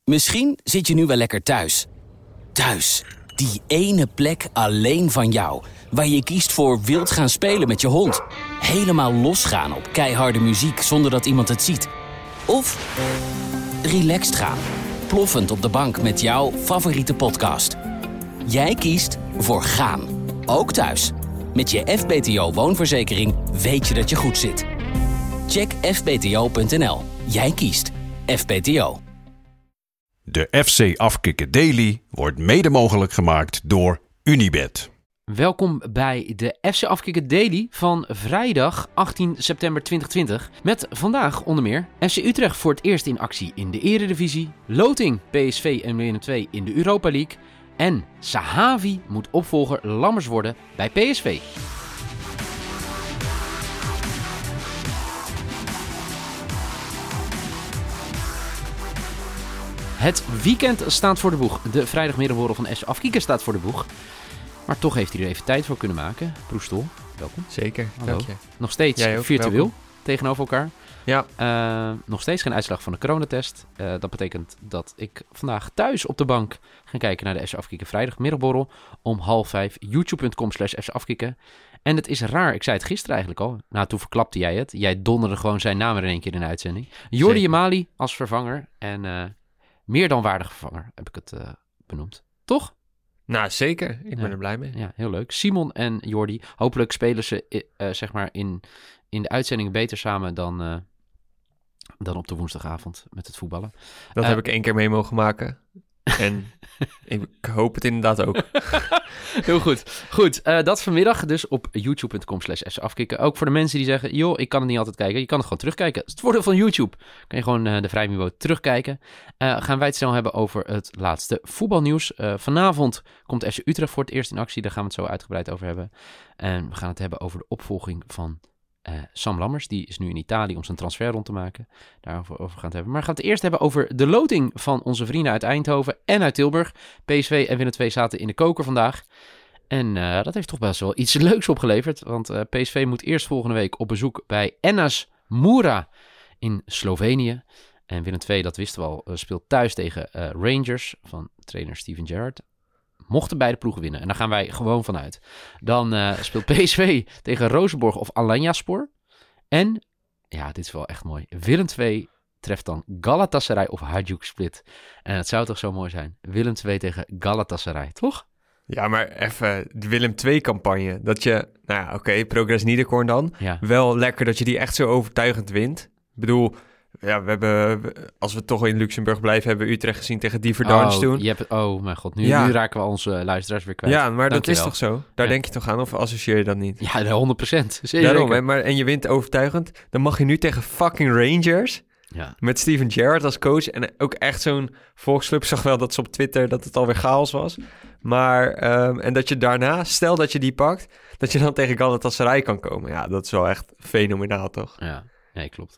Misschien zit je nu wel lekker thuis. Thuis, die ene plek alleen van jou. Waar je kiest voor wild gaan spelen met je hond. Helemaal losgaan op keiharde muziek zonder dat iemand het ziet. Of relaxed gaan. Ploffend op de bank met jouw favoriete podcast. Jij kiest voor gaan. Ook thuis. Met je FBTO woonverzekering weet je dat je goed zit. Check fbto.nl. Jij kiest FBTO. De FC Afkikken Daily wordt mede mogelijk gemaakt door Unibet. Welkom bij de FC Afkikken Daily van vrijdag 18 september 2020. Met vandaag onder meer FC Utrecht voor het eerst in actie in de Eredivisie. Loting, PSV en Willem II in de Europa League. En Sahavi moet opvolger Lammers worden bij PSV. Het weekend staat voor de boeg. De vrijdagmiddagborrel van FC Afkikken staat voor de boeg. Maar toch heeft hij er even tijd voor kunnen maken. Proestol, welkom. Zeker, hallo. dank je. Nog steeds virtueel welkom. Tegenover elkaar. Ja. Nog steeds geen uitslag van de coronatest. Dat betekent dat ik vandaag thuis op de bank ga kijken naar de FC Afkikken vrijdagmiddagborrel om 4:30. youtube.com/FC Afkikken. En het is raar, ik zei het gisteren eigenlijk al. Nou, toen verklapte jij het. Jij donderde gewoon zijn naam er in één keer in de uitzending. Jordi Jamali als vervanger en meer dan waardig vervanger heb ik het benoemd. Toch? Nou, zeker. Ik ben er blij mee. Ja, heel leuk. Simon en Jordi. Hopelijk spelen ze zeg maar in de uitzending beter samen dan op de woensdagavond met het voetballen. Dat heb ik 1 keer mee mogen maken. En ik hoop het inderdaad ook. Heel goed. Goed, dat vanmiddag dus op youtube.com/FC Afkikken. Ook voor de mensen die zeggen, joh, ik kan het niet altijd kijken. Je kan het gewoon terugkijken. Dat is het voordeel van YouTube. Kan je gewoon de vrije niveau terugkijken. Gaan wij het snel hebben over het laatste voetbalnieuws. Vanavond komt FC Utrecht voor het eerst in actie. Daar gaan we het zo uitgebreid over hebben. En we gaan het hebben over de opvolging van Sam Lammers. Die is nu in Italië om zijn transfer rond te maken. Daarover gaan we het hebben. Maar we gaan het eerst hebben over de loting van onze vrienden uit Eindhoven en uit Tilburg. PSV en Willem II zaten in de koker vandaag. En dat heeft toch best wel iets leuks opgeleverd. Want PSV moet eerst volgende week op bezoek bij Enas Moura in Slovenië. En Willem II, dat wisten we al, speelt thuis tegen Rangers van trainer Steven Gerrard. Mochten beide ploegen winnen. En daar gaan wij gewoon vanuit. Dan speelt PSV tegen Rozenborg of Alanyaspor. En, ja, dit is wel echt mooi. Willem II treft dan Galatasaray of Hajduk Split. En het zou toch zo mooi zijn. Willem II tegen Galatasaray, toch? Ja, maar even de Willem II-campagne. Dat je, nou ja, oké, Progress Niederkorn dan. Ja. Wel lekker dat je die echt zo overtuigend wint. Ik bedoel, ja, we hebben, als we toch in Luxemburg blijven, hebben we Utrecht gezien tegen Diverdange toen. Oh mijn god, nu raken we onze luisteraars weer kwijt. Ja, maar Dank dat is toch zo? Daar denk je toch aan, of associeer je dat niet? Ja, 100%. Zeker. Daarom, en je wint overtuigend. Dan mag je nu tegen fucking Rangers. Ja. Met Steven Gerrard als coach. En ook echt zo'n volksclub. Zag wel dat ze op Twitter dat het alweer chaos was. Maar, en dat je daarna, stel dat je die pakt, dat je dan tegen Galatasaray kan komen. Ja, dat is wel echt fenomenaal, toch? Ja, nee, klopt.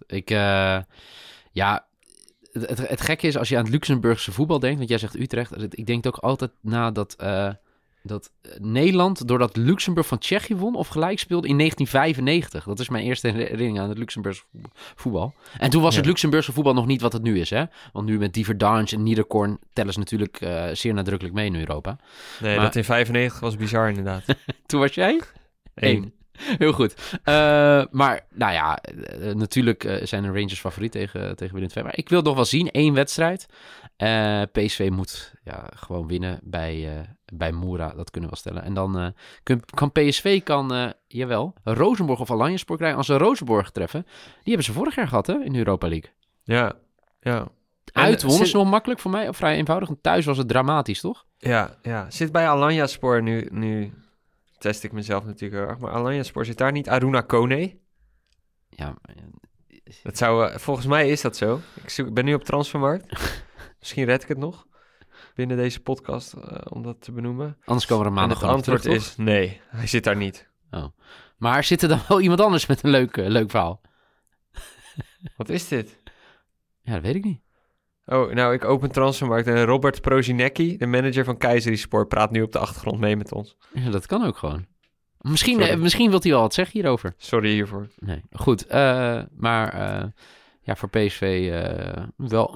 Het gekke is als je aan het Luxemburgse voetbal denkt, want jij zegt Utrecht. Ik denk ook altijd na dat Nederland, doordat Luxemburg van Tsjechië won of gelijk speelde in 1995. Dat is mijn eerste herinnering aan het Luxemburgse voetbal. En toen was het Luxemburgse voetbal nog niet wat het nu is, hè? Want nu met Diverdange en Niederkorn tellen ze natuurlijk zeer nadrukkelijk mee in Europa. Nee, maar dat in 95 was bizar inderdaad. Toen was jij? 1. Heel goed. Maar, nou ja, natuurlijk zijn de Rangers favoriet tegen Willem II. Maar ik wil nog wel zien, 1 wedstrijd. PSV moet gewoon winnen bij Moura. Dat kunnen we wel stellen. En dan kan PSV, Rozenborg of Alanyaspor krijgen. Als ze Rozenborg treffen, die hebben ze vorig jaar gehad, hè, in de Europa League. Ja. Uit wonnen ze nog makkelijk voor mij, of vrij eenvoudig. En thuis was het dramatisch, toch? Ja. Zit bij Alanyaspor nu test ik mezelf natuurlijk heel erg. Maar Alanyaspor, zit daar niet Aruna Kone? Ja. Dat zou, volgens mij is dat zo. Ik ben nu op Transfermarkt. Misschien red ik het nog binnen deze podcast om dat te benoemen. Anders komen we er maandag gewoon terug. Het antwoord is nee, hij zit daar niet. Oh. Maar zit er dan wel iemand anders met een leuk verhaal? Wat is dit? Ja, dat weet ik niet. Oh, nou, ik open Transfermarkt en Robert Prozinecki, de manager van Kayserispor, praat nu op de achtergrond mee met ons. Ja, dat kan ook gewoon. Misschien wilt hij wel wat zeggen hierover. Sorry hiervoor. Nee, goed. Maar voor PSV wel een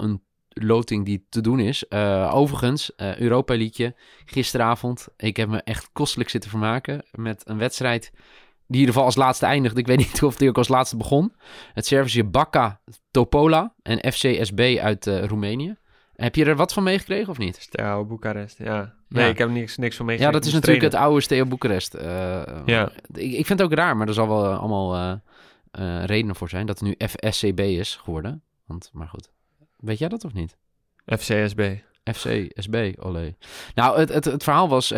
loting die te doen is. Overigens, Europa League gisteravond. Ik heb me echt kostelijk zitten vermaken met een wedstrijd die in ieder geval als laatste eindigde. Ik weet niet of die ook als laatste begon. Het Servische Baka Topola en FC SB uit Roemenië. Heb je er wat van meegekregen of niet? Steaua Boekarest, ja. Nee, Ja. ik heb niks van meegekregen. Ja, dat is natuurlijk het oude Steaua Boekarest. Ja. Ik vind het ook raar, maar er zal wel allemaal redenen voor zijn dat het nu FSCB is geworden. Maar goed, weet jij dat of niet? FCSB. FCSB, olé. Nou, het verhaal was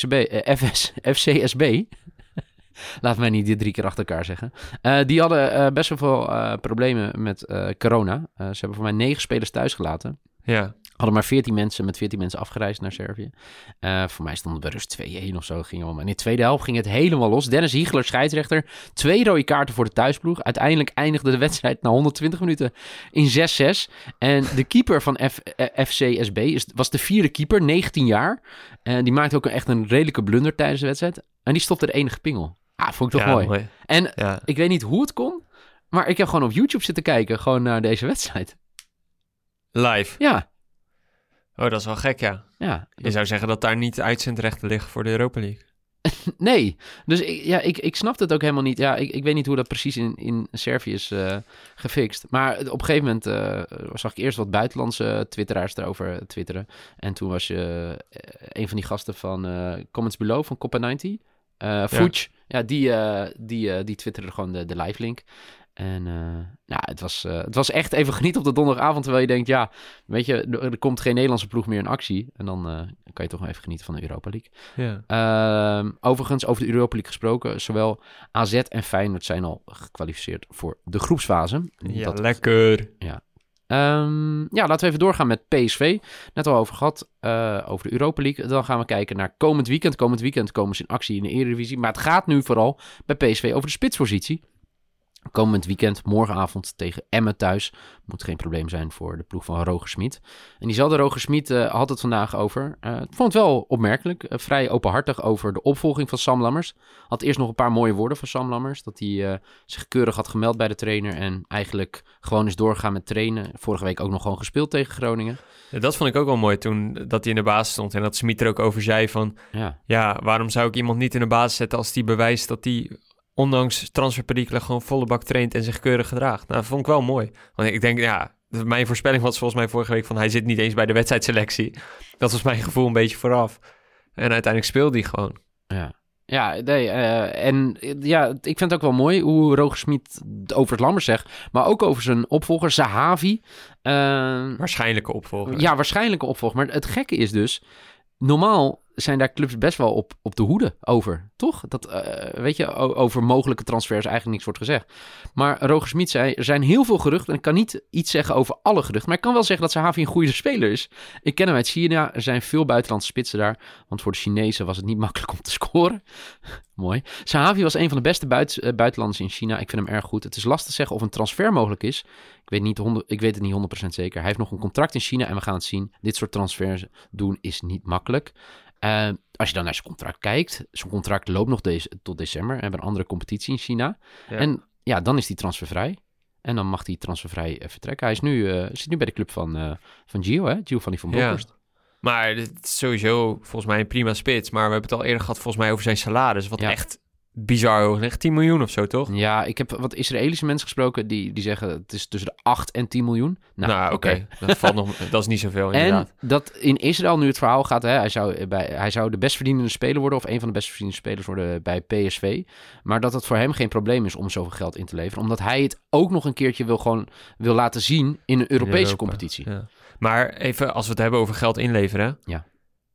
FCSB. Laat mij niet dit 3 keer achter elkaar zeggen. Die hadden best wel veel problemen met corona. Ze hebben voor mij 9 spelers thuis gelaten. Ja. Hadden maar 14 mensen afgereisd naar Servië. Voor mij stond het bij rust 2-1 of zo. Ging in de tweede helft ging het helemaal los. Dennis Hiegler, scheidsrechter. 2 rode kaarten voor de thuisploeg. Uiteindelijk eindigde de wedstrijd na 120 minuten in 6-6. En de keeper van FCSB was de 4e keeper, 19 jaar. Die maakte ook echt een redelijke blunder tijdens de wedstrijd. En die stopte de enige pingel. Vond ik toch mooi. En ik weet niet hoe het kon, maar ik heb gewoon op YouTube zitten kijken, gewoon naar deze wedstrijd. Live? Ja. Oh, dat is wel gek, ja. Je zou zeggen dat daar niet uitzendrechten liggen voor de Europa League. Nee, dus ik snapte het ook helemaal niet. Ja, ik weet niet hoe dat precies in Servië is gefixt. Maar op een gegeven moment zag ik eerst wat buitenlandse twitteraars erover twitteren. En toen was je een van die gasten van Comments Below van Coppa 90. Fuchs, die twitterde gewoon de live link. En het was echt even genieten op de donderdagavond, terwijl je denkt, ja, weet je, er komt geen Nederlandse ploeg meer in actie. En dan kan je toch nog even genieten van de Europa League. Ja. Overigens, over de Europa League gesproken, zowel AZ en Feyenoord zijn al gekwalificeerd voor de groepsfase. Ja, lekker. Ja. Laten we even doorgaan met PSV. Net al over gehad, over de Europa League. Dan gaan we kijken naar komend weekend. Komend weekend komen ze in actie in de Eredivisie. Maar het gaat nu vooral bij PSV over de spitspositie. Komend weekend, morgenavond tegen Emmen thuis. Moet geen probleem zijn voor de ploeg van Roger Smit. En diezelfde Roger Smit had het vandaag over. Ik vond het wel opmerkelijk. Vrij openhartig over de opvolging van Sam Lammers. Had eerst nog een paar mooie woorden van Sam Lammers. Dat hij zich keurig had gemeld bij de trainer. En eigenlijk gewoon is doorgegaan met trainen. Vorige week ook nog gewoon gespeeld tegen Groningen. Ja, dat vond ik ook wel mooi toen dat hij in de basis stond. En dat Smit er ook over zei van... Ja, waarom zou ik iemand niet in de basis zetten als die bewijst dat hij... ondanks transferperikelen gewoon volle bak traint en zich keurig gedraagt. Nou, dat vond ik wel mooi. Want ik denk, mijn voorspelling was volgens mij vorige week van... hij zit niet eens bij de wedstrijdselectie. Dat was mijn gevoel een beetje vooraf. En uiteindelijk speelde hij gewoon. Ik vind het ook wel mooi hoe Roger Smit over het Lammers zegt... maar ook over zijn opvolger, Zahavi. Waarschijnlijke opvolger. Ja, waarschijnlijke opvolger. Maar het gekke is dus... normaal zijn daar clubs best wel op de hoede over, toch? Dat, over mogelijke transfers eigenlijk niks wordt gezegd. Maar Roger Smit zei, er zijn heel veel geruchten... en ik kan niet iets zeggen over alle geruchten... maar ik kan wel zeggen dat Zahavi een goede speler is. Ik ken hem uit China, er zijn veel buitenlandse spitsen daar... want voor de Chinezen was het niet makkelijk om te scoren. Mooi. Zahavi was een van de beste buitenlanders in China. Ik vind hem erg goed. Het is lastig te zeggen of een transfer mogelijk is. Ik weet het niet 100% zeker. Hij heeft nog een contract in China en we gaan het zien. Dit soort transfers doen is niet makkelijk. Als je dan naar zijn contract kijkt... zijn contract loopt nog tot december. We hebben een andere competitie in China. Ja. En dan is hij transfervrij. En dan mag hij transfervrij vertrekken. Hij is zit nu bij de club van Gio, hè? Giovanni van Bronckhorst. Ja. Maar het is sowieso volgens mij een prima spits. Maar we hebben het al eerder gehad volgens mij over zijn salaris. Wat echt bizar hoog ligt. 10 miljoen of zo, toch? Ja, ik heb wat Israëlische mensen gesproken die zeggen het is tussen de 8 en 10 miljoen. Nou, oké. Dat is niet zoveel, inderdaad. En dat in Israël nu het verhaal gaat, hè, hij zou de best verdienende speler worden of een van de best verdienende spelers worden bij PSV. Maar dat het voor hem geen probleem is om zoveel geld in te leveren. Omdat hij het ook nog een keertje wil laten zien in een Europese competitie. Ja. Maar even, als we het hebben over geld inleveren. Ja.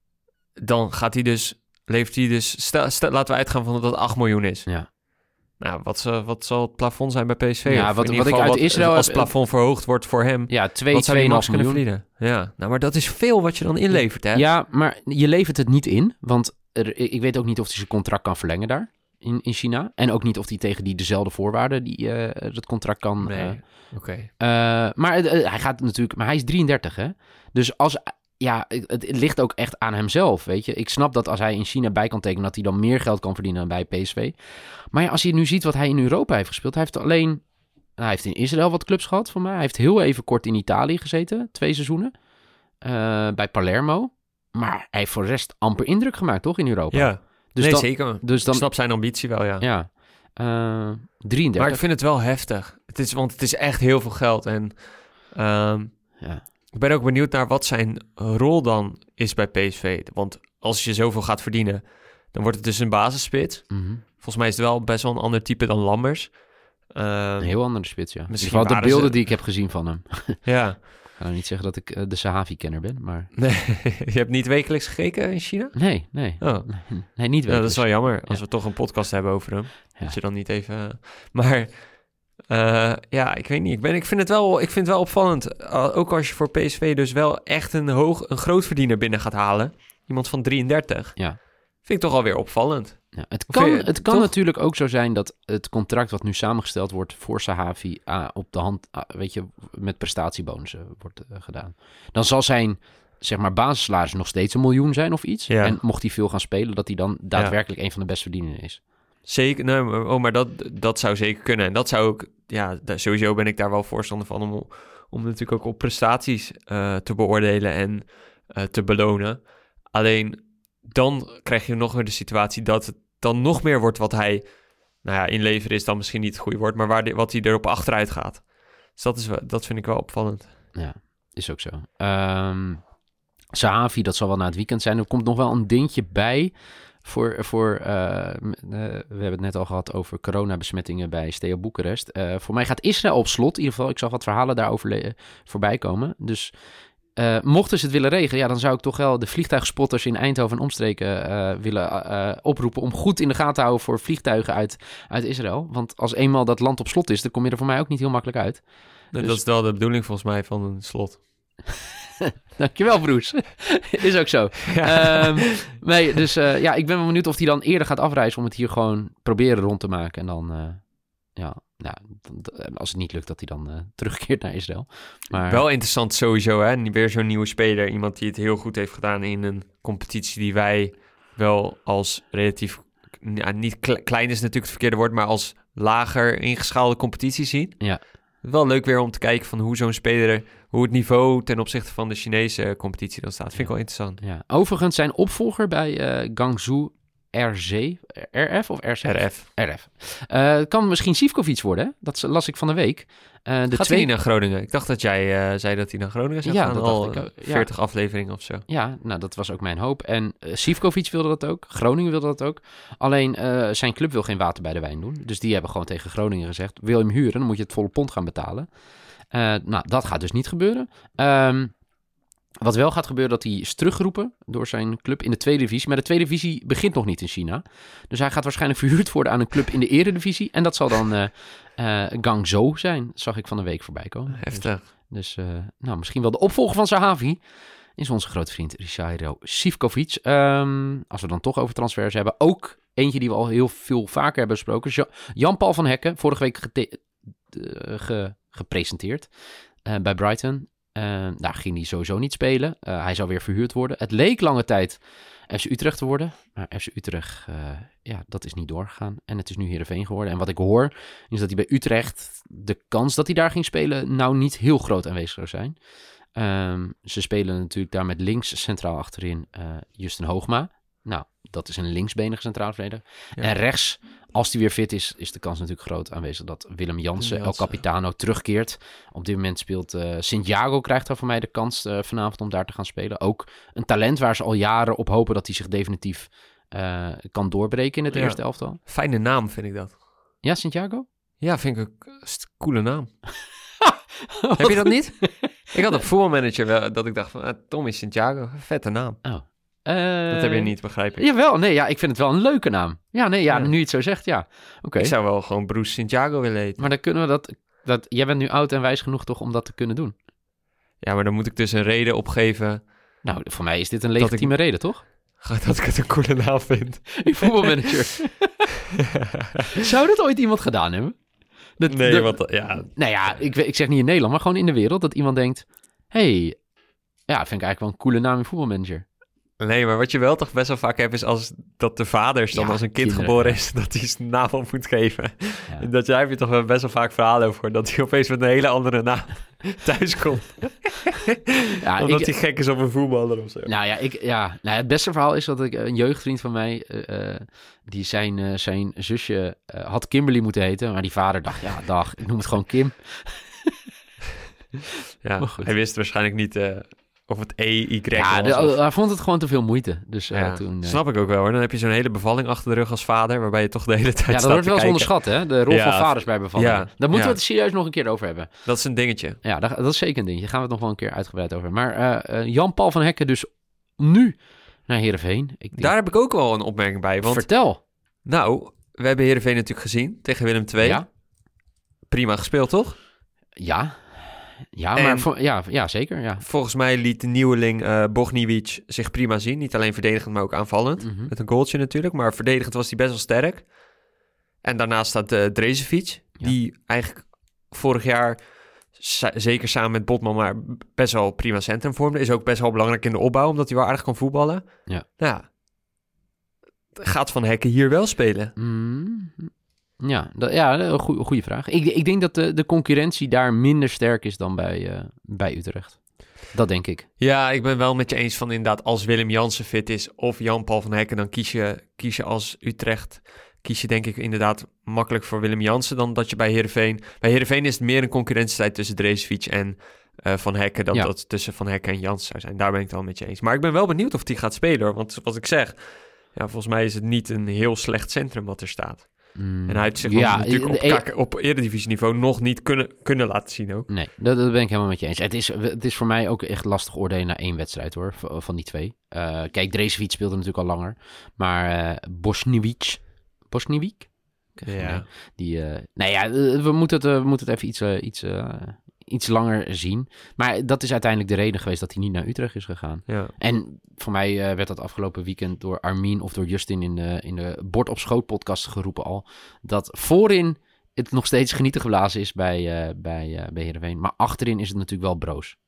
Dan gaat hij dus... levert hij dus... laten we uitgaan van dat dat 8 miljoen is. Ja. Nou, wat zal het plafond zijn bij PSV? Ja, wat ik uit Israël... Als het plafond verhoogd wordt voor hem... Ja, 2,5 miljoen verdienen. Ja, nou, maar dat is veel wat je dan inlevert, hè? Ja, maar je levert het niet in. Want ik weet ook niet of hij zijn contract kan verlengen daar. In China. En ook niet of hij tegen dezelfde voorwaarden het contract kan... Nee, oké. Maar hij gaat natuurlijk... Maar hij is 33, hè? Dus als... Ja, het ligt ook echt aan hemzelf, weet je. Ik snap dat als hij in China bij kan tekenen... dat hij dan meer geld kan verdienen dan bij PSV. Maar ja, als je nu ziet wat hij in Europa heeft gespeeld... hij heeft alleen Hij heeft in Israël wat clubs gehad voor mij. Hij heeft heel even kort in Italië gezeten. 2 seizoenen. Bij Palermo. Maar hij heeft voor de rest amper indruk gemaakt, toch? In Europa. Ja, Dus zeker. Dus dan, Ik snap zijn ambitie wel, ja. Ja. 33. Maar ik vind het wel heftig. Want het is echt heel veel geld. En ik ben ook benieuwd naar wat zijn rol dan is bij PSV. Want als je zoveel gaat verdienen, dan wordt het dus een basisspits. Mm-hmm. Volgens mij is het wel best wel een ander type dan Lammers. Een heel andere spits, ja. Misschien Misschien de waren beelden ze- die ik heb gezien van hem. Ja. Ik ga nou niet zeggen dat ik de Sahavi-kenner ben, maar... Nee, je hebt niet wekelijks gekeken in China? Nee. Oh. Nee, niet Ja, wel. dat is wel jammer. Als we toch een podcast hebben over hem. Ja. Dat je dan niet even... Maar ja, ik weet niet. Ik vind het wel opvallend. Ook als je voor PSV dus wel echt een grootverdiener binnen gaat halen. Iemand van 33. Ja. Vind ik toch alweer opvallend. Ja, het Of vind je- kan toch? natuurlijk ook zo zijn dat het contract wat nu samengesteld wordt voor Sahavi op de hand, weet je, met prestatiebonussen wordt gedaan. Dan zal zijn, zeg maar, basissalaris nog steeds 1 miljoen zijn of iets. Ja. En mocht hij veel gaan spelen, dat hij dan daadwerkelijk een van de best verdienenden is. Zeker, nee, maar dat zou zeker kunnen. En dat zou ook, ja, sowieso ben ik daar wel voorstander van om natuurlijk ook op prestaties te beoordelen en te belonen. Alleen dan krijg je nog weer de situatie dat het dan nog meer wordt wat hij, nou ja, inleveren is dan misschien niet het goede woord, maar wat hij erop achteruit gaat. Dus dat vind ik wel opvallend. Ja, is ook zo. Sahavi, dat zal wel na het weekend zijn. Er komt nog wel een dingetje bij we hebben het net al gehad over coronabesmettingen bij Steaua Boekarest. Voor mij gaat Israël op slot. In ieder geval, ik zag wat verhalen daarover voorbij komen. Dus mochten ze het willen regelen, ja, dan zou ik toch wel de vliegtuigspotters in Eindhoven en omstreken willen oproepen om goed in de gaten te houden voor vliegtuigen uit Israël. Want als eenmaal dat land op slot is, dan kom je er voor mij ook niet heel makkelijk uit. Dus... Dus- Dat is wel de bedoeling volgens mij van een slot. Dankjewel, Broes. Is ook zo. Nee, dus ja, ik ben wel benieuwd of hij dan eerder gaat afreizen om het hier gewoon proberen rond te maken. En dan, als het niet lukt, dat hij dan terugkeert naar Israël. Maar Wel interessant sowieso, hè? Weer zo'n nieuwe speler. Iemand die het heel goed heeft gedaan in een competitie die wij wel als relatief... Ja, niet klein is natuurlijk het verkeerde woord, maar als lager ingeschaalde competitie zien. Ja. Wel leuk weer om te kijken van hoe zo'n speler, hoe het niveau ten opzichte van de Chinese competitie dan staat. Vind ik wel interessant. Ja. Overigens zijn opvolger bij Guangzhou RF of RC? RF. Het kan misschien Sivkovic worden, hè? Dat las ik van de week. Gaat hij niet naar Groningen? Ik dacht dat jij zei dat hij naar Groningen zou gaan. Dat al dacht ik ook. 40 afleveringen of zo. Ja, nou, dat was ook mijn hoop. En Sivkovic wilde dat ook. Groningen wilde dat ook. Alleen zijn club wil geen water bij de wijn doen. Dus die hebben gewoon tegen Groningen gezegd, wil je hem huren, dan moet je het volle pond gaan betalen. Nou, dat gaat dus niet gebeuren. Wat wel gaat gebeuren, dat hij is teruggeroepen door zijn club in de tweede divisie. Maar de tweede divisie begint nog niet in China. Dus hij gaat waarschijnlijk verhuurd worden aan een club in de eredivisie. En dat zal dan Guangzhou zijn, zag ik van de week voorbij komen. Heftig. Dus nou, misschien wel de opvolger van Sahavi is onze grote vriend Richairo Sivkovic. Als we dan toch over transfers hebben. Ook eentje die we al heel veel vaker hebben besproken. Jan-Paul van Hekken, vorige week gepresenteerd bij Brighton. Daar ging hij sowieso niet spelen. Hij zou weer verhuurd worden. Het leek lange tijd FC Utrecht te worden. Maar FC Utrecht, dat is niet doorgegaan. En het is nu Heerenveen geworden. En wat ik hoor, is dat hij bij Utrecht de kans dat hij daar ging spelen nou niet heel groot aanwezig zou zijn. Ze spelen natuurlijk daar met links centraal achterin Justin Hoogma. Nou, dat is een linksbenige centraal verdediger. Ja. En rechts, als hij weer fit is de kans natuurlijk groot aanwezig dat Willem Jansen, El Capitano, terugkeert. Op dit moment speelt Santiago, krijgt daar voor mij de kans vanavond om daar te gaan spelen. Ook een talent waar ze al jaren op hopen dat hij zich definitief kan doorbreken in het eerste elftal. Fijne naam vind ik dat. Ja, Santiago? Ja, vind ik een coole naam. Heb je dat niet? Ik had op voetbalmanager wel dat ik dacht van Tommy Santiago, vette naam. Oh. Dat heb je niet, begrijp ik. Jawel, nee, ja, ik vind het wel een leuke naam. Ja, nee, ja, nu je het zo zegt, ja. Oké. Ik zou wel gewoon Bruce Santiago willen heten. Maar dan kunnen we dat... Jij bent nu oud en wijs genoeg toch om dat te kunnen doen? Ja, maar dan moet ik dus een reden opgeven. Nou, voor mij is dit een legitieme reden, toch? Dat ik het een coole naam vind. Voetbalmanager. Zou dat ooit iemand gedaan hebben? Nou ja, ik zeg niet in Nederland, maar gewoon in de wereld. Dat iemand denkt, hey, ja, vind ik eigenlijk wel een coole naam in Voetbalmanager. Nee, maar wat je wel toch best wel vaak hebt... is als dat de vaders dan Ja, als een kind kinderen, geboren ja. is... dat hij zijn naam op moet geven. Ja. En daar heb je toch wel best wel vaak verhalen over... dat hij opeens met een hele andere naam thuis komt. Ja, Omdat hij gek is op een voetballer of zo. Het beste verhaal is dat ik een jeugdvriend van mij... die zijn zusje had Kimberly moeten heten... maar die vader dacht, ja, dag, ik noem het gewoon Kim. Ja, Maar goed. hij wist waarschijnlijk niet... of het EY Ja, was. Of... hij vond het gewoon te veel moeite. Dus Ja, toen... snap ik ook wel hoor. Dan heb je zo'n hele bevalling achter de rug als vader... waarbij je toch de hele tijd Ja, dat staat wordt te wel eens kijken. onderschat, hè? De rol Ja, van vaders bij bevallingen. ja, Daar moeten ja. we het serieus nog een keer over hebben. Dat is een dingetje. Ja, dat is zeker een ding. Daar gaan we het nog wel een keer uitgebreid over hebben. Maar Jan-Paul van Hekken dus nu naar Heerenveen. Ik denk, Daar heb ik ook wel een opmerking bij. Want vertel. nou, we hebben Heerenveen natuurlijk gezien tegen Willem II. Ja? Prima gespeeld, toch? Ja. Ja, En- maar ja, zeker. Ja. Volgens mij liet de nieuweling Bogniewicz zich prima zien. Niet alleen verdedigend, maar ook aanvallend. Mhm. Met een goaltje natuurlijk. Maar verdedigend was hij best wel sterk. En daarnaast staat Drezefiets. Ja. Die eigenlijk vorig jaar, zeker samen met Botman, maar best wel prima centrum vormde. Is ook best wel belangrijk in de opbouw, omdat hij wel aardig kan voetballen. Ja. Nou, gaat Van Hekken hier wel spelen? Ja, een goede vraag. Ik denk dat de concurrentie daar minder sterk is dan bij Utrecht. Dat denk ik. Ja, ik ben wel met je eens van inderdaad, als Willem Jansen fit is of Jan-Paul van Hekken, dan kies je als Utrecht. Kies je denk ik inderdaad makkelijk voor Willem Jansen dan dat je bij Heerenveen... Bij Heerenveen is het meer een concurrentiestijd tussen Drezefiets en Van Hekken dan Ja. dat tussen Van Hekken en Jansen zou zijn. Daar ben ik het wel met je eens. Maar ik ben wel benieuwd of die gaat spelen hoor. Want wat ik zeg, ja, volgens mij is het niet een heel slecht centrum wat er staat. En hij heeft zich natuurlijk op eredivisieniveau nog niet kunnen laten zien ook. Nee, dat ben ik helemaal met je eens. Het is voor mij ook echt lastig oordelen na 1 wedstrijd hoor, van die 2. Kijk, Drezefiets speelde natuurlijk al langer. Maar Bosniewicz? Ja. We moeten het even iets langer zien. Maar dat is uiteindelijk de reden geweest dat hij niet naar Utrecht is gegaan. Ja. En voor mij werd dat afgelopen weekend door Armin of door Justin in de Bord op Schoot podcast geroepen al. Dat voorin het nog steeds genieten geblazen is bij Heerenveen. Maar achterin is het natuurlijk wel broos.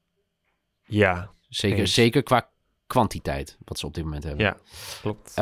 Ja, eens. Zeker qua kwantiteit wat ze op dit moment hebben. Ja, klopt.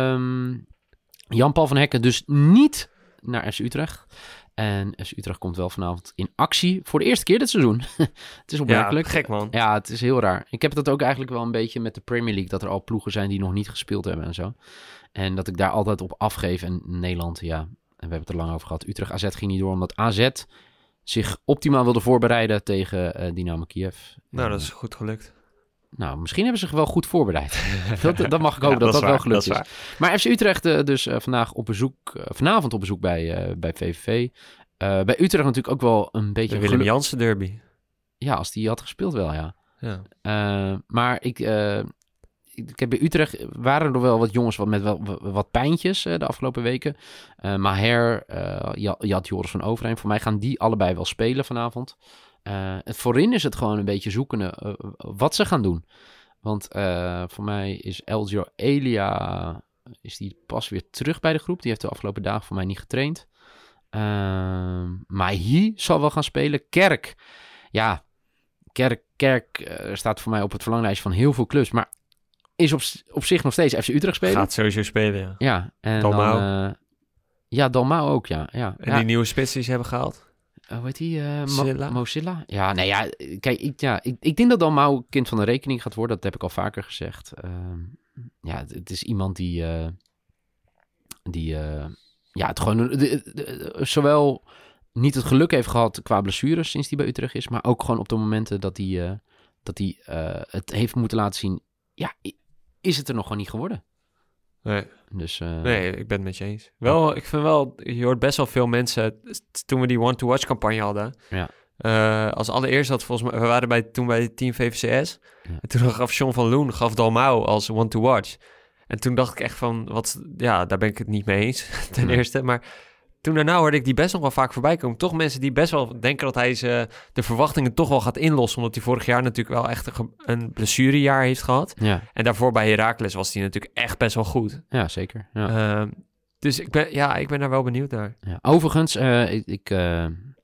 Jan-Paul van Hekken dus niet naar FC Utrecht. En FC Utrecht komt wel vanavond in actie voor de eerste keer dit seizoen. Het is opmerkelijk. Ja, gek man. Ja, het is heel raar. Ik heb dat ook eigenlijk wel een beetje met de Premier League, dat er al ploegen zijn die nog niet gespeeld hebben en zo. En dat ik daar altijd op afgeef. En Nederland, ja, en we hebben het er lang over gehad. Utrecht AZ ging niet door, omdat AZ zich optimaal wilde voorbereiden tegen Dynamo Kiev. Nou, dat is goed gelukt. Nou, misschien hebben ze zich wel goed voorbereid. dat mag ik hopen dat wel gelukt is. Maar FC Utrecht dus vanavond op bezoek bij VVV. Bij Utrecht natuurlijk ook wel een beetje... De Willem Jansen derby. Ja, als die had gespeeld wel, ja. Ja. Maar ik heb bij Utrecht waren er wel wat jongens met wat pijntjes de afgelopen weken. Maher, je had Joris van Overheem. Voor mij gaan die allebei wel spelen vanavond. Voorin is het gewoon een beetje zoeken wat ze gaan doen. Want voor mij is Elgio Elia is die pas weer terug bij de groep. Die heeft de afgelopen dagen voor mij niet getraind. Mahi zal wel gaan spelen. Kerk. Ja, Kerk staat voor mij op het verlanglijstje van heel veel clubs. Maar is op zich nog steeds FC Utrecht spelen. Gaat sowieso spelen, ja. Ja, en Dalmau. Dan... Dalmau ook, ja. En die nieuwe spits die ze hebben gehaald? Hoe heet die? Silla? Mosilla? Ja, nee, ja. Kijk, ik denk dat Dalmau kind van de rekening gaat worden. Dat heb ik al vaker gezegd. Ja, het is iemand die het gewoon zowel niet het geluk heeft gehad qua blessures sinds hij bij Utrecht is, maar ook gewoon op de momenten dat hij het heeft moeten laten zien. Ja, is het er nog gewoon niet geworden. Nee. Dus, nee, ik ben het met je eens. Wel, ik vind wel, je hoort best wel veel mensen, toen we die One-to-Watch campagne hadden, als allereerst had volgens mij, we waren toen bij Team VVCS, en toen gaf John van Loen, gaf Dalmau als One-to-Watch. En toen dacht ik echt van, daar ben ik het niet mee eens, ten eerste, maar toen daarna hoorde ik die best nog wel vaak voorbij komen. Toch mensen die best wel denken dat hij de verwachtingen toch wel gaat inlossen. Omdat hij vorig jaar natuurlijk wel echt een blessurejaar heeft gehad. Ja. En daarvoor bij Heracles was hij natuurlijk echt best wel goed. Ja, zeker. Ja. Dus ik ben daar wel benieuwd naar. Ja. Overigens,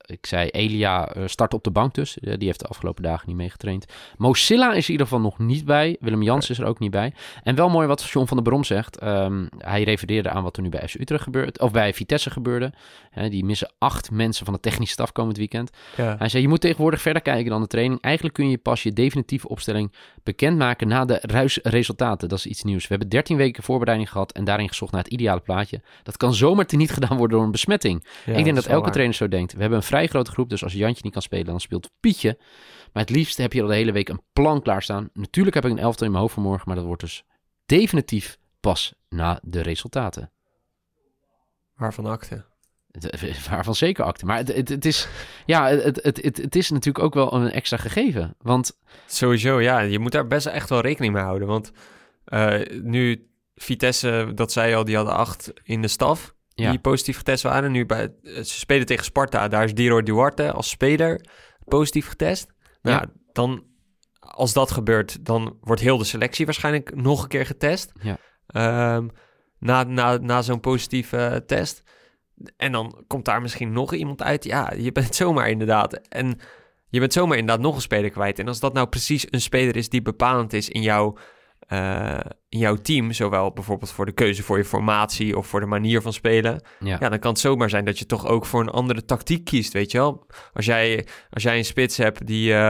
ik zei Elia start op de bank dus. Die heeft de afgelopen dagen niet meegetraind. Mosilla is in ieder geval nog niet bij. Willem Jans is er ook niet bij. En wel mooi wat John van der Brom zegt. Hij refereerde aan wat er nu bij FC Utrecht gebeurt. Of bij Vitesse gebeurde. Die missen 8 mensen van de technische staf komend weekend. Ja. Hij zei, je moet tegenwoordig verder kijken dan de training. Eigenlijk kun je pas je definitieve opstelling bekendmaken na de ruisresultaten. Dat is iets nieuws. We hebben 13 weken voorbereiding gehad en daarin gezocht naar het ideale plaatje. Dat kan zomaar teniet gedaan worden door een besmetting. Ik denk dat elke trainer zo denkt. We hebben een vrij grote groep, dus als Jantje niet kan spelen, dan speelt Pietje. Maar het liefst heb je al de hele week een plan klaarstaan. Natuurlijk heb ik een elftal in mijn hoofd voor morgen, maar dat wordt dus definitief pas na de resultaten. Waarvan akte? Waarvan zeker akte. Maar het is natuurlijk ook wel een extra gegeven. Want Sowieso, ja. Je moet daar best echt wel rekening mee houden. Want nu Vitesse, dat zei je al, die hadden 8 in de staf. Die positief getest waren. Nu ze spelen tegen Sparta. Daar is Leroy Duarte als speler positief getest. Nou, dan als dat gebeurt, dan wordt heel de selectie waarschijnlijk nog een keer getest. Ja. Na zo'n positieve test. En dan komt daar misschien nog iemand uit. Ja, je bent zomaar inderdaad. En je bent zomaar inderdaad nog een speler kwijt. En als dat nou precies een speler is die bepalend is in jouw team, zowel bijvoorbeeld voor de keuze voor je formatie of voor de manier van spelen, ja, dan kan het zomaar zijn dat je toch ook voor een andere tactiek kiest, weet je wel. Als jij een spits hebt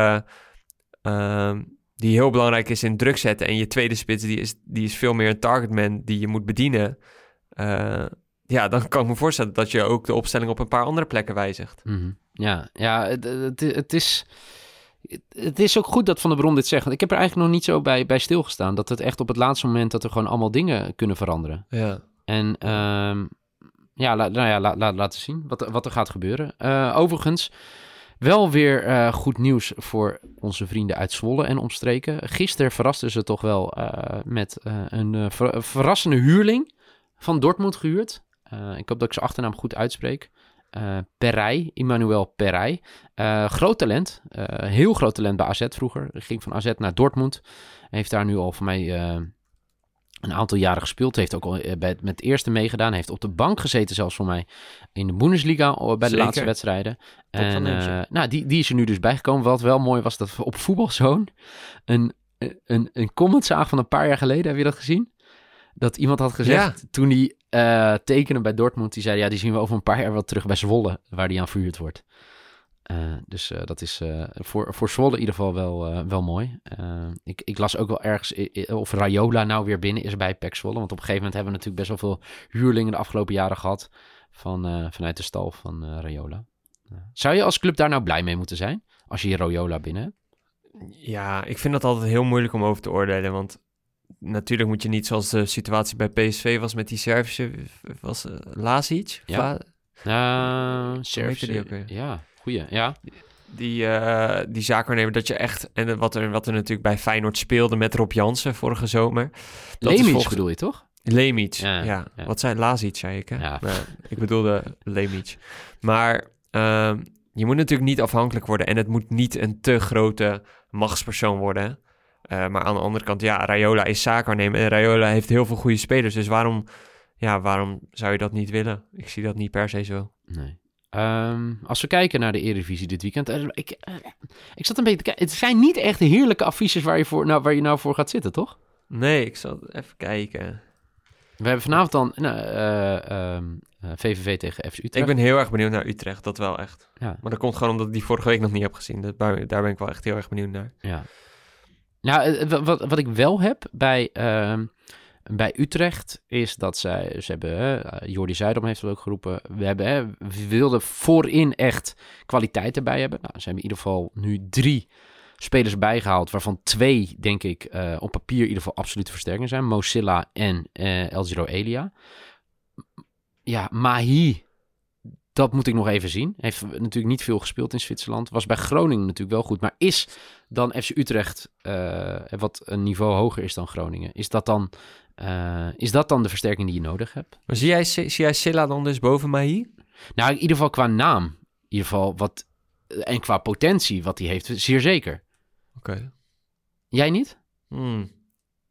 die heel belangrijk is in druk zetten en je tweede spits die is veel meer een targetman die je moet bedienen, ja, dan kan ik me voorstellen dat je ook de opstelling op een paar andere plekken wijzigt. Mm-hmm. Ja, het is ook goed dat Van der Brom dit zegt. Want ik heb er eigenlijk nog niet zo bij stilgestaan. Dat het echt op het laatste moment dat er gewoon allemaal dingen kunnen veranderen. Ja. En laten zien wat er gaat gebeuren. Overigens, wel weer goed nieuws voor onze vrienden uit Zwolle en omstreken. Gisteren verrasten ze toch wel met een verrassende huurling van Dortmund gehuurd. Ik hoop dat ik zijn achternaam goed uitspreek. Perij, Emmanuel Perij. Groot talent. Heel groot talent bij AZ vroeger. Hij ging van AZ naar Dortmund. Heeft daar nu al voor mij een aantal jaren gespeeld. Heeft ook al met het eerste meegedaan. Heeft op de bank gezeten zelfs voor mij in de Bundesliga bij de laatste wedstrijden. En die is er nu dus bijgekomen. Wat wel mooi was, dat op Voetbalzone een comment zagen van een paar jaar geleden. Heb je dat gezien? Dat iemand had gezegd, toen hij tekende bij Dortmund, die zei, die zien we over een paar jaar wel terug bij Zwolle, waar die aan verhuurd wordt. Dus dat is voor Zwolle in ieder geval wel mooi. Ik las ook wel ergens of Raiola nou weer binnen is bij PEC Zwolle, want op een gegeven moment hebben we natuurlijk best wel veel huurlingen de afgelopen jaren gehad vanuit de stal van Raiola. Zou je als club daar nou blij mee moeten zijn, als je Raiola binnen hebt? Ja, ik vind dat altijd heel moeilijk om over te oordelen, want natuurlijk moet je niet zoals de situatie bij PSV was met die Servische, Lazic? Servische, ja, goeie, ja. Die zaakwaarnemer dat je echt, en wat er natuurlijk bij Feyenoord speelde met Rob Jansen vorige zomer. Lemic bedoel je toch? Lemic, ja. Wat zei Lazic, zei ik, hè? Ja. Maar ik bedoelde Lemic. Maar je moet natuurlijk niet afhankelijk worden en het moet niet een te grote machtspersoon worden. Maar aan de andere kant, Raiola is zaakwaarnemer en Raiola heeft heel veel goede spelers. Dus waarom zou je dat niet willen? Ik zie dat niet per se zo. Nee. Als we kijken naar de Eredivisie dit weekend. Ik zat een beetje te kijken. Het zijn niet echt heerlijke affiches waar je nou voor gaat zitten, toch? Nee, ik zal even kijken. We hebben vanavond dan VVV tegen FC Utrecht. Ik ben heel erg benieuwd naar Utrecht, dat wel echt. Ja. Maar dat komt gewoon omdat ik die vorige week nog niet heb gezien. Daar ben ik wel echt heel erg benieuwd naar. Ja. Nou, wat ik wel heb bij Utrecht is dat ze hebben, Jordi Zuidam heeft het ook geroepen, we wilden voorin echt kwaliteit erbij hebben. Nou, ze hebben in ieder geval nu 3 spelers bijgehaald, waarvan 2, denk ik, op papier in ieder geval absolute versterking zijn. Mosilla en Eljero Elia. Ja, Mahi, dat moet ik nog even zien. Heeft natuurlijk niet veel gespeeld in Zwitserland. Was bij Groningen natuurlijk wel goed. Maar is dan FC Utrecht, wat een niveau hoger is dan Groningen, is dat dan de versterking die je nodig hebt? Maar zie jij Silla dan dus boven Mahi? Nou, in ieder geval qua naam. In ieder geval en qua potentie wat hij heeft, zeer zeker. Oké. Jij niet?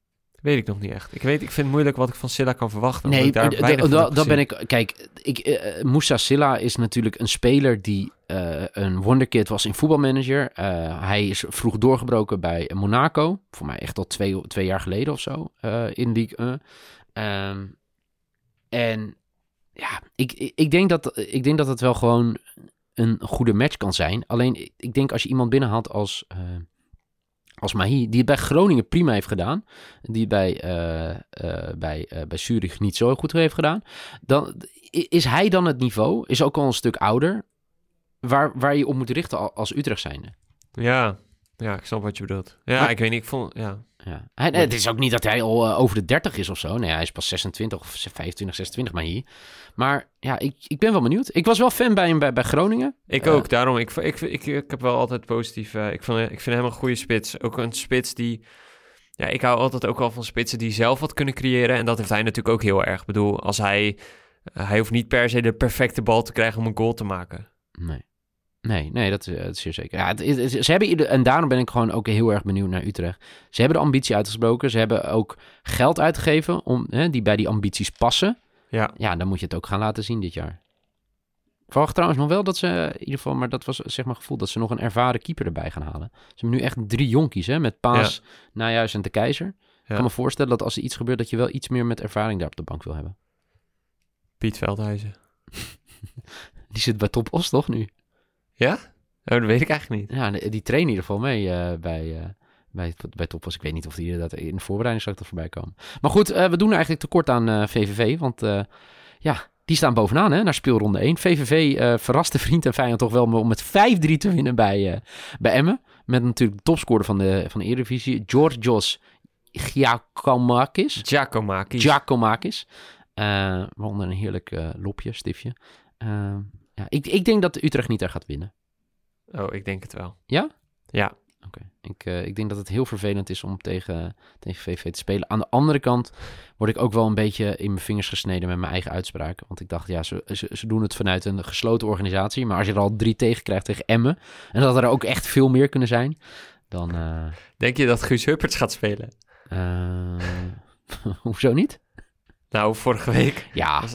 Weet ik nog niet echt. Ik vind het moeilijk wat ik van Silla kan verwachten. Nee, dat ben ik... Kijk, Moussa Silla is natuurlijk een speler die een wonderkid was in voetbalmanager. Hij is vroeg doorgebroken bij Monaco. Voor mij echt al 2 jaar geleden of zo. In Ligue 1. En ja, ik denk dat het wel gewoon een goede match kan zijn. Alleen, ik denk als je iemand binnenhaalt als Mahi, die het bij Groningen prima heeft gedaan, die bij Zurich niet zo goed heeft gedaan, dan is hij dan het niveau, is ook al een stuk ouder, waar je op moet richten als Utrecht zijnde. Ja, ik snap wat je bedoelt. Ja, maar, ik weet niet, ik vond... Ja. Het is ook niet dat hij al over de 30 is of zo. Nee, hij is pas 26 of 25, 26 Mahi. Maar ja, ik ben wel benieuwd. Ik was wel fan bij hem bij Groningen. Ik ook, daarom. Ik heb wel altijd positief... Ik vind hem een goede spits. Ook een spits die... Ja, ik hou altijd ook al van spitsen die zelf wat kunnen creëren. En dat heeft hij natuurlijk ook heel erg. Ik bedoel, als hij hoeft niet per se de perfecte bal te krijgen om een goal te maken. Nee, dat is zeer zeker. Ja, ze hebben, en daarom ben ik gewoon ook heel erg benieuwd naar Utrecht. Ze hebben de ambitie uitgesproken. Ze hebben ook geld uitgegeven die bij die ambities passen. Ja, dan moet je het ook gaan laten zien dit jaar. Ik verwacht trouwens nog wel dat ze, in ieder geval, maar dat was zeg maar gevoel, dat ze nog een ervaren keeper erbij gaan halen. Ze hebben nu echt 3 jonkies, met Paas, Nijhuis en De Keizer. Ik kan me voorstellen dat als er iets gebeurt, dat je wel iets meer met ervaring daar op de bank wil hebben. Piet Veldhuizen. Die zit bij Top Os toch nu? Ja? Dat weet ik eigenlijk niet. Ja, die trainen in ieder geval mee bij Top Os. Ik weet niet of die dat in de voorbereiding straks er voorbij komen. Maar goed, we doen eigenlijk tekort aan VVV, want die staan bovenaan naar speelronde 1. VVV verraste vriend en vijand toch wel om met 5-3 te winnen bij Emmen. Met natuurlijk de topscorer van de Eredivisie, Georgios Giacomakis. Waaronder een heerlijk lopje, stiftje. Ik denk dat Utrecht niet daar gaat winnen. Oh, ik denk het wel. Ja? Ja. Oké. Ik denk dat het heel vervelend is om tegen VVV te spelen. Aan de andere kant word ik ook wel een beetje in mijn vingers gesneden met mijn eigen uitspraak. Want ik dacht, ja, ze doen het vanuit een gesloten organisatie. Maar als je er al 3 tegen krijgt tegen Emmen, en dat er ook echt veel meer kunnen zijn, dan... Denk je dat Guus Hupperts gaat spelen? Hoezo niet? Nou, vorige week... Ja.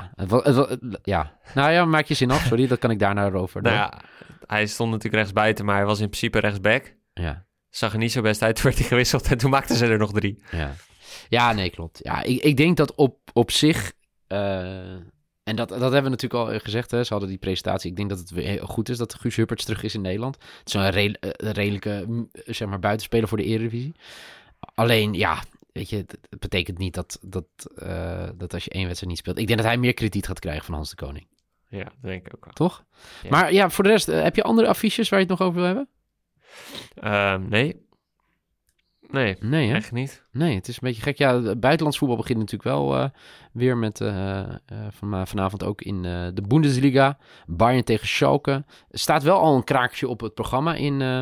Nou ja, maak je zin af. Sorry, dat kan ik daarna over. Nou ja, hij stond natuurlijk rechtsbuiten, maar hij was in principe rechtsback. Ja. Zag er niet zo best uit, toen werd hij gewisseld en toen maakten ze er nog 3. Ja, nee, klopt. Ja, ik denk dat op zich... en dat hebben we natuurlijk al gezegd, hè. Ze hadden die presentatie. Ik denk dat het weer heel goed is dat Guus Hupperts terug is in Nederland. Het is een redelijke, zeg maar, buitenspeler voor de Eredivisie. Alleen, ja... Weet je, het betekent niet dat als je 1 wedstrijd niet speelt... Ik denk dat hij meer krediet gaat krijgen van Hans de Koning. Ja, dat denk ik ook wel. Toch? Ja. Maar ja, voor de rest, heb je andere affiches waar je het nog over wil hebben? Nee. Nee, hè? echt niet. Nee, het is een beetje gek. Ja, buitenlands voetbal begint natuurlijk wel weer met vanavond ook in de Bundesliga. Bayern tegen Schalke. Er staat wel al een kraakje op het programma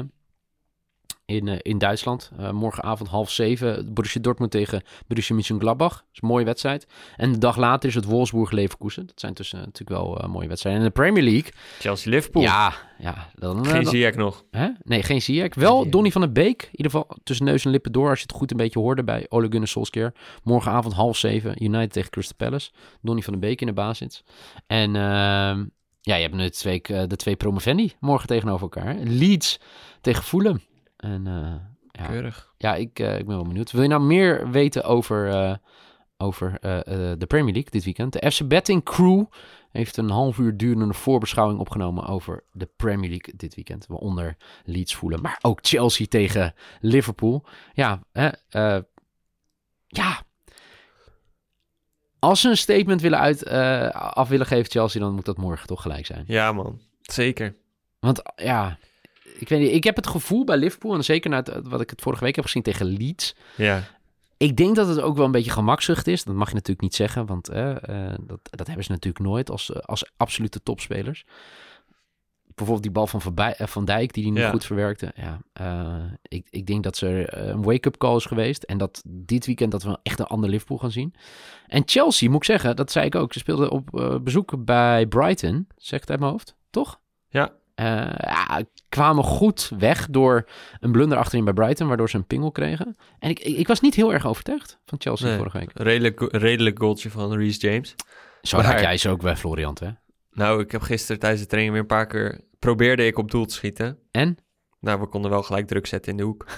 in Duitsland. Morgenavond 6:30. Borussia Dortmund tegen Borussia Mönchengladbach. Dat is een mooie wedstrijd. En de dag later is het Wolfsburg-Leverkusen. Dat zijn tussen natuurlijk wel mooie wedstrijden. En de Premier League... Chelsea-Liverpool. Ja. Geen Ziyech nog. Hè? Nee, geen Ziyech. Wel Donny van der Beek. In ieder geval tussen neus en lippen door. Als je het goed een beetje hoorde bij Ole Gunnar Solskjaer. Morgenavond 6:30. United tegen Crystal Palace. Donny van der Beek in de basis. En je hebt nu de 2 promovendi morgen tegenover elkaar. Leeds tegen Fulham. En keurig. Ja, ik ben wel benieuwd. Wil je nou meer weten over de Premier League dit weekend? De FC Betting Crew heeft een half uur durende voorbeschouwing opgenomen over de Premier League dit weekend. Waaronder Leeds, Fulham, maar ook Chelsea tegen Liverpool. Als ze een statement af willen geven Chelsea, dan moet dat morgen toch gelijk zijn. Ja man, zeker. Want ja... Ik weet niet, ik heb het gevoel bij Liverpool, en zeker na wat ik het vorige week heb gezien tegen Leeds. Ja. Ik denk dat het ook wel een beetje gemakzucht is. Dat mag je natuurlijk niet zeggen, want dat hebben ze natuurlijk nooit als absolute topspelers. Bijvoorbeeld die bal van Dijk, die niet goed verwerkte. Ja, ik denk dat er een wake-up call is geweest. En dat dit weekend dat we echt een ander Liverpool gaan zien. En Chelsea, moet ik zeggen, dat zei ik ook. Ze speelden op bezoek bij Brighton. Zeg ik het uit mijn hoofd, toch? Ja. kwamen goed weg door een blunder achterin bij Brighton, waardoor ze een pingel kregen. En ik was niet heel erg overtuigd van Chelsea vorige week. Redelijk goaltje van Reece James. Zo raak jij ze ook bij Florian, hè? Nou, ik heb gisteren tijdens de training weer een paar keer... probeerde ik op doel te schieten. En? Nou, we konden wel gelijk druk zetten in de hoek.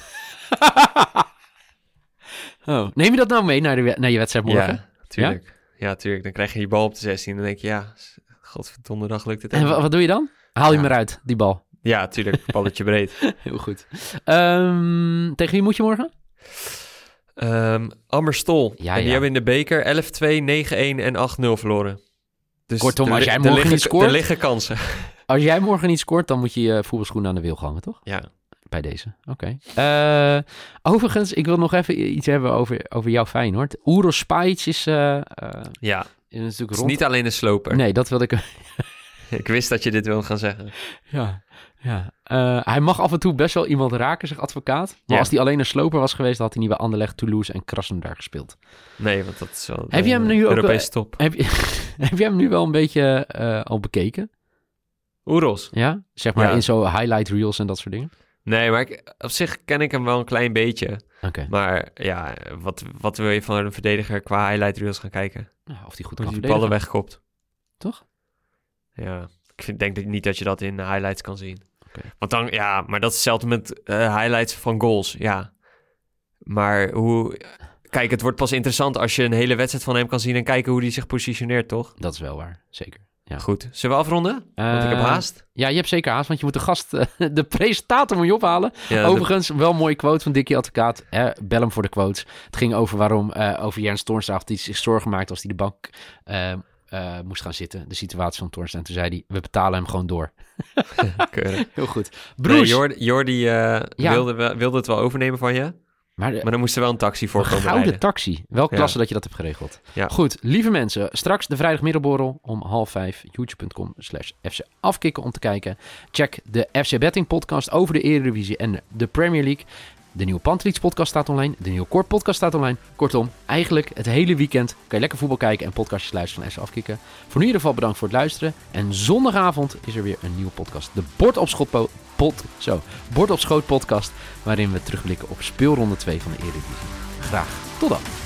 Neem je dat nou mee naar je wedstrijd morgen? Ja, tuurlijk. Ja, tuurlijk. Dan krijg je die bal op de 16 en dan denk je... ja, godverdomme, dag lukt het. En wat doe je dan? Haal je hem eruit, die bal? Ja, tuurlijk. Balletje breed. Heel goed. Tegen wie moet je morgen? Amerstol. Ja, en die hebben in de beker 11-2, 9-1 en 8-0 verloren. Dus kortom, als jij morgen niet scoort... Er liggen kansen. Als jij morgen niet scoort, dan moet je je voetbalschoenen aan de wiel hangen, toch? Ja. Bij deze, oké. Overigens, ik wil nog even iets hebben over jouw Feyenoord. Uroš Spajić is... ja, is natuurlijk het is rond... niet alleen een sloper. Nee, dat wilde ik... Ik wist dat je dit wilde gaan zeggen. Ja. Hij mag af en toe best wel iemand raken, zegt advocaat. Maar als hij alleen een sloper was geweest, dan had hij niet bij Anderlecht, Toulouse en Krasnodar gespeeld. Nee, want dat is wel heb je hem nu Europese top. Heb je hem nu wel een beetje al bekeken? Uroš? Ja? Zeg maar in zo highlight reels en dat soort dingen? Nee, maar op zich ken ik hem wel een klein beetje. Okay. Maar ja, wat wil je van een verdediger qua highlight reels gaan kijken? Nou, of die goed kan verdedigen. Die ballen wegkopt. Toch? Ja, ik denk niet dat je dat in highlights kan zien. Okay. Want dan, ja, maar dat is hetzelfde met highlights van goals, ja. Maar kijk, het wordt pas interessant als je een hele wedstrijd van hem kan zien en kijken hoe hij zich positioneert, toch? Dat is wel waar, zeker. Ja. Goed, zullen we afronden? Want ik heb haast. Ja, je hebt zeker haast, want je moet de gast, de presentator moet je ophalen. Ja, overigens, wel een mooie quote van Dickie Advocaat. Bel hem voor de quotes. Het ging over waarom, over Jens Toornstra, die zich zorgen maakte als hij de bank moest gaan zitten. De situatie van Toornstra. En toen zei hij, we betalen hem gewoon door. Heel goed. Broes. Nee, Jordi wilde het wel overnemen van je. Maar dan moest er wel een taxi voor komen rijden. Gouden taxi. Wel klasse dat je dat hebt geregeld. Ja. Goed, lieve mensen. Straks de vrijdagmiddagborrel om 4:30. youtube.com/FCafkikken om te kijken. Check de FC Betting podcast over de Eredivisie en de Premier League. De nieuwe Pantelits podcast staat online. De nieuwe Kort podcast staat online. Kortom, eigenlijk het hele weekend kan je lekker voetbal kijken en podcastjes luisteren van FC Afkikken. Voor nu in ieder geval bedankt voor het luisteren. En zondagavond is er weer een nieuwe podcast. De Bord op Schoot podcast. Waarin we terugblikken op speelronde 2 van de Eredivisie. Graag tot dan.